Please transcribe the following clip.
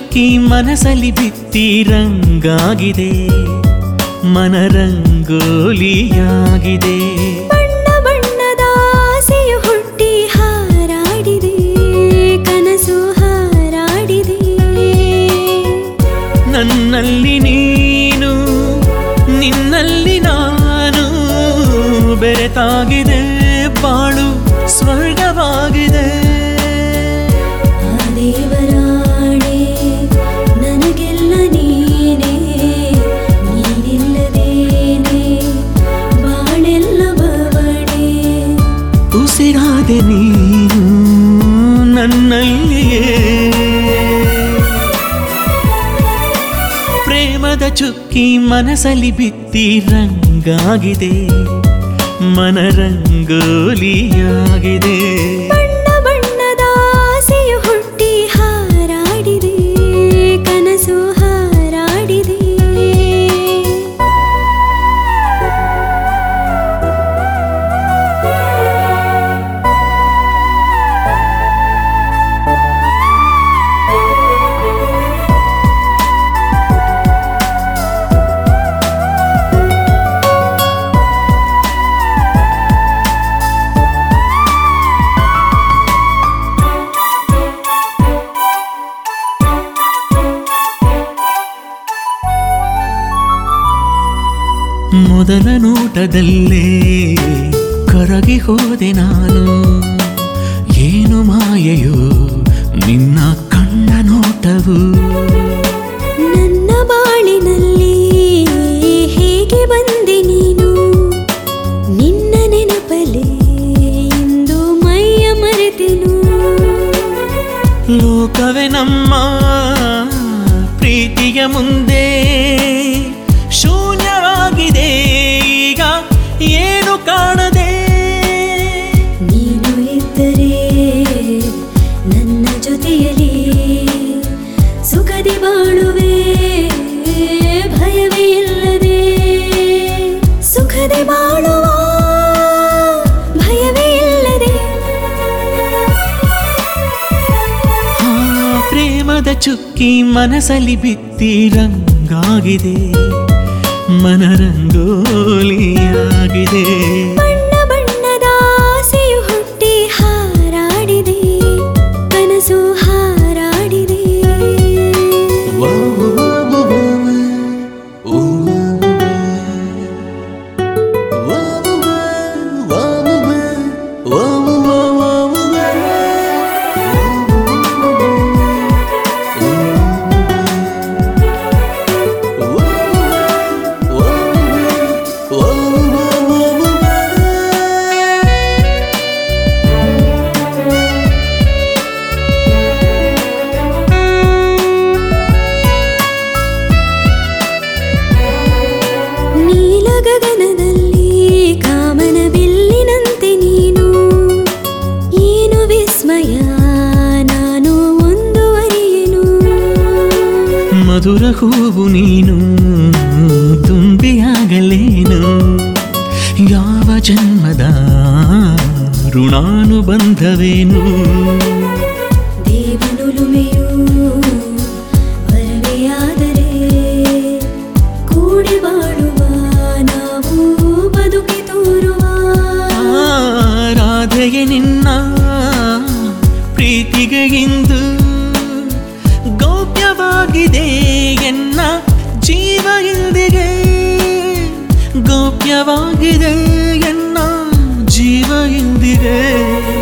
ಚುಕ್ಕಿ ಮನಸಲಿ ಬಿತ್ತಿ ರಂಗಾಗಿದೆ, ಮನರಂಗೋಲಿಯಾಗಿದೆ. ಬಣ್ಣ ಬಣ್ಣದ ಆಸೆಯು ಹುಟ್ಟಿ ಹಾರಾಡಿದೆ, ಕನಸು ಹಾರಾಡಿದೆ. ನನ್ನಲ್ಲಿ ನೀನು, ನಿನ್ನಲ್ಲಿ ನಾನು, ಬೆರೆತಾಗಿದೆ ಬಾಳು ಸ್ವರ್ಗವಾಗಿದೆ. ಆ ದೇವರಾಣೆ ನನಗೆಲ್ಲ ನೀನೇ, ನೀನಿಲ್ಲದೇನೆ ಬಾಳೆಲ್ಲ ಬವಣೆ. ಉಸಿರಾದೆ ನೀನು ನನ್ನಲ್ಲಿಯೇ, ಪ್ರೇಮದ ಚುಕ್ಕಿ ಮನಸಲಿ ಬಿತ್ತಿ ರಂಗಾಗಿದೆ, ಮನರಂಗೋಲಿಯಾಗಿದೆ. ಬಣ್ಣ ಬಣ್ಣದ ಆಸೆಯು ಹುಟ್ಟಿ ಹಾರಾಡಿದೆ, ಕನಸು ಹಾರಾಡಿದೆ. ಮೊದಲ ನೋಟದಲ್ಲೇ ಕರಗಿ ಹೋದೆ ನಾನು, ಏನು ಮಾಯೆಯೋ ನಿನ್ನ ಕಣ್ಣ ನೋಟವು. ನನ್ನ ಬಾಳಿನಲ್ಲಿ ಹೇಗೆ ಬಂದೆ ನೀನು, ನಿನ್ನ ನೆನಪಲೇ ಇಂದು ಮೈಯ ಮರೆತೆನು. ಲೋಕವೇ ನಮ್ಮ ಪ್ರೀತಿಯ ಮುಂದೆ ಶೂನ್ಯವಾಗಿದೆ, ಈಗ ಏನು ಕಾಣದೆ. ನೀನು ಇದ್ದರೆ ನನ್ನ ಜೊತೆಯಲ್ಲಿ ಸುಖದಿ ಬಾಳುವೆ, ಭಯವೇ ಇಲ್ಲದೆ. ಸುಖದಿ ಬಾಳುವ ಭಯವೇ ಇಲ್ಲದೆ. ಪ್ರೇಮದ ಚುಕ್ಕಿ ಮನಸಲಿ ಬಿತ್ತಿ ರಂಗಾಗಿದೆ, ಮನರಂಗೋಲಿಯಾಗಿದೆ. ಬಣ್ಣ ಬಣ್ಣದ ಆಸೆಯು ಹುಟ್ಟಿ ಹಾರಾಡಿದೆ, ಕನಸು ಹಾರಾಡಿದೆ. ಗಗನದಲ್ಲಿ ಕಾಮನ ಬಿಲ್ಲಿನಂತೆ ನೀನು, ಏನು ವಿಸ್ಮಯ ನಾನು ಮುಂದುವರಿಯೆನು. ಮಧುರ ಹೂವು ನೀನು ತುಂಬಿಯಾಗಲೇನು, ಯಾವ ಜನ್ಮದ ಋಣಾನುಬಂಧವೇನು. ದೇವನುಲುಮೆಯು ವರವೆಯಾದರೆ ಕೂಡಿ ಬಾಳುವ ನಾವು ಬದುಕಿ ತೋರುವ. ರಾಧೆಗೆ ನಿನ್ನ ಪ್ರೀತಿಗೆ ಇಂದು ಗೌಪ್ಯವಾಗಿದೆ ಎನ್ನ ಜೀವ ಇಂದಿಗೆ, ಗೌಪ್ಯವಾಗಿದೆ ಎನ್ನ ಜೀವ ಇಂದಿಗೆ.